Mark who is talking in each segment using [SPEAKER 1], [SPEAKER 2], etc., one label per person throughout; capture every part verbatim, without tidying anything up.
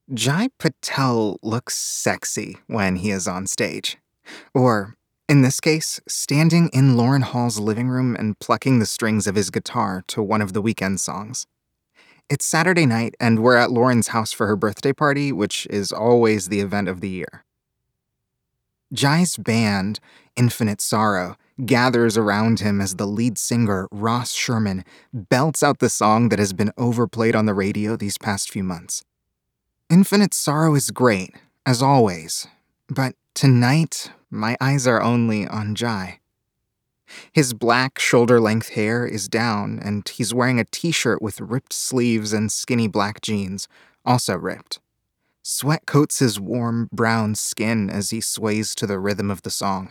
[SPEAKER 1] Jai Patel looks sexy when he is on stage. Or, in this case, standing in Lauren Hall's living room and plucking the strings of his guitar to one of the weekend songs. It's Saturday night, and we're at Lauren's house for her birthday party, which is always the event of the year. Jai's band, Infinite Sorrow, gathers around him as the lead singer, Ross Sherman, belts out the song that has been overplayed on the radio these past few months. Infinite Sorrow is great, as always, but tonight, my eyes are only on Jai. His black shoulder-length hair is down, and he's wearing a t-shirt with ripped sleeves and skinny black jeans, also ripped. Sweat coats his warm, brown skin as he sways to the rhythm of the song.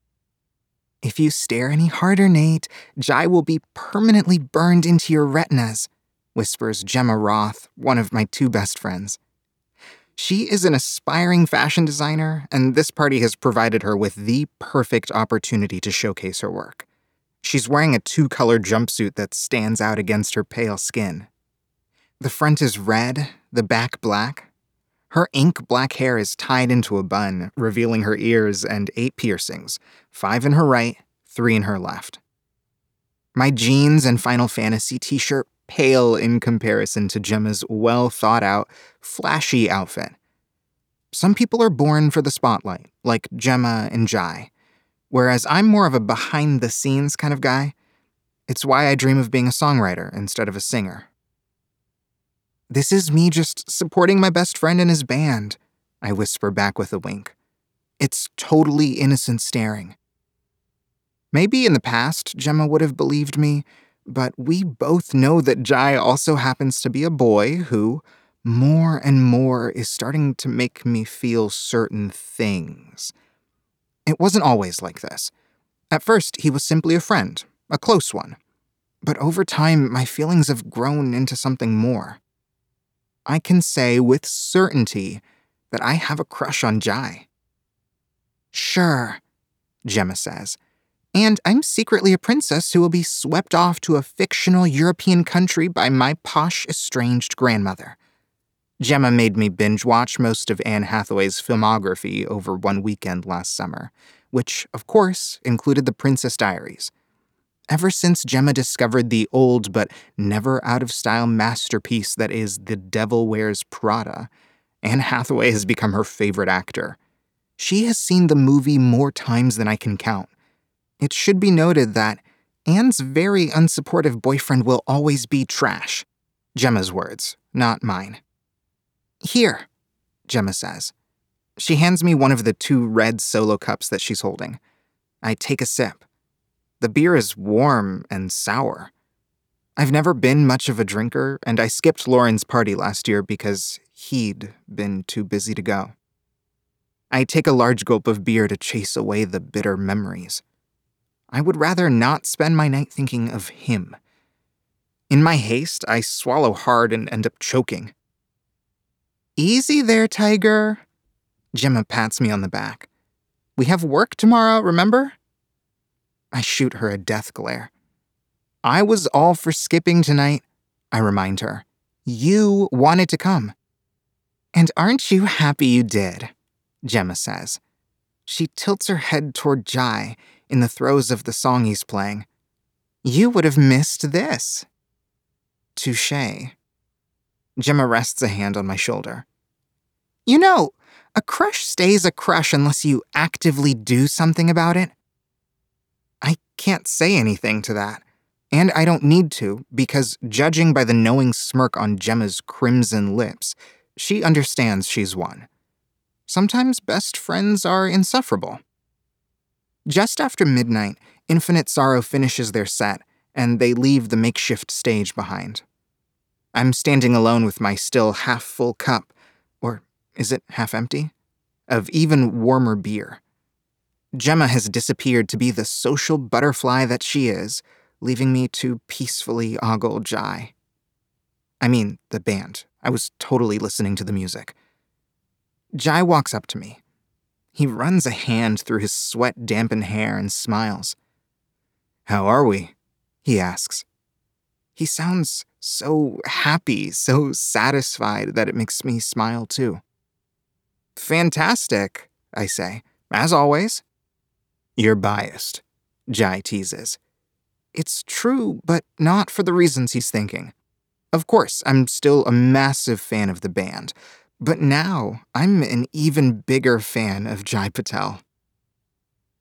[SPEAKER 1] "If you stare any harder, Nate, Jai will be permanently burned into your retinas," whispers Gemma Roth, one of my two best friends. She is an aspiring fashion designer, and this party has provided her with the perfect opportunity to showcase her work. She's wearing a two-color jumpsuit that stands out against her pale skin. The front is red, the back black. Her ink black hair is tied into a bun, revealing her ears and eight piercings, five in her right, three in her left. My jeans and Final Fantasy t-shirt pale in comparison to Gemma's well-thought-out, flashy outfit. Some people are born for the spotlight, like Gemma and Jai, whereas I'm more of a behind-the-scenes kind of guy. It's why I dream of being a songwriter instead of a singer. "This is me just supporting my best friend and his band," I whisper back with a wink. It's totally innocent staring. Maybe in the past, Gemma would have believed me, but we both know that Jai also happens to be a boy who, more and more, is starting to make me feel certain things. It wasn't always like this. At first, he was simply a friend, a close one. But over time, my feelings have grown into something more. I can say with certainty that I have a crush on Jai. "Sure," Gemma says. "And I'm secretly a princess who will be swept off to a fictional European country by my posh, estranged grandmother." Gemma made me binge-watch most of Anne Hathaway's filmography over one weekend last summer, which, of course, included The Princess Diaries. Ever since Gemma discovered the old but never out-of-style masterpiece that is The Devil Wears Prada, Anne Hathaway has become her favorite actor. She has seen the movie more times than I can count. It should be noted that Anne's very unsupportive boyfriend will always be trash. Gemma's words, not mine. "Here," Gemma says. She hands me one of the two red solo cups that she's holding. I take a sip. The beer is warm and sour. I've never been much of a drinker, and I skipped Lauren's party last year because he'd been too busy to go. I take a large gulp of beer to chase away the bitter memories. I would rather not spend my night thinking of him. In my haste, I swallow hard and end up choking. "Easy there, Tiger." Gemma pats me on the back. "We have work tomorrow, remember?" I shoot her a death glare. "I was all for skipping tonight," I remind her. "You wanted to come." "And aren't you happy you did?" Gemma says. She tilts her head toward Jai in the throes of the song he's playing. "You would have missed this." Touché. Gemma rests a hand on my shoulder. "You know, a crush stays a crush unless you actively do something about it." I can't say anything to that, and I don't need to, because judging by the knowing smirk on Gemma's crimson lips, she understands she's won. Sometimes best friends are insufferable. Just after midnight, Infinite Sorrow finishes their set, and they leave the makeshift stage behind. I'm standing alone with my still half-full cup, or is it half-empty, of even warmer beer. Gemma has disappeared to be the social butterfly that she is, leaving me to peacefully ogle Jai. I mean, the band. I was totally listening to the music. Jai walks up to me. He runs a hand through his sweat-dampened hair and smiles. "How are we?" he asks. He sounds So happy, so satisfied that it makes me smile too. Fantastic, I say, as always. You're biased, Jai teases. It's true, but not for the reasons he's thinking. Of course, I'm still a massive fan of the band, but now I'm an even bigger fan of Jai Patel.